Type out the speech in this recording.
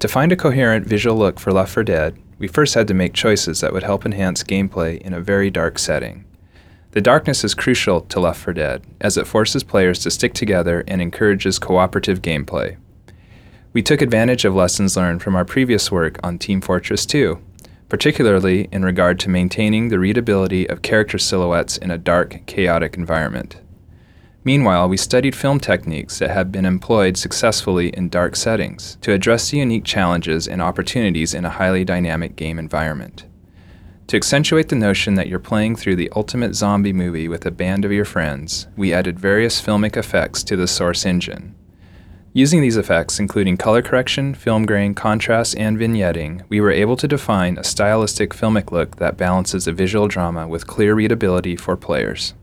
To find a coherent visual look for Left 4 Dead, we first had to make choices that would help enhance gameplay in a very dark setting. The darkness is crucial to Left 4 Dead, as it forces players to stick together and encourages cooperative gameplay. We took advantage of lessons learned from our previous work on Team Fortress 2, particularly in regard to maintaining the readability of character silhouettes in a dark, chaotic environment. Meanwhile, we studied film techniques that have been employed successfully in dark settings to address the unique challenges and opportunities in a highly dynamic game environment. To accentuate the notion that you're playing through the ultimate zombie movie with a band of your friends, we added various filmic effects to the Source engine. Using these effects, including color correction, film grain, contrast, and vignetting, we were able to define a stylistic filmic look that balances a visual drama with clear readability for players.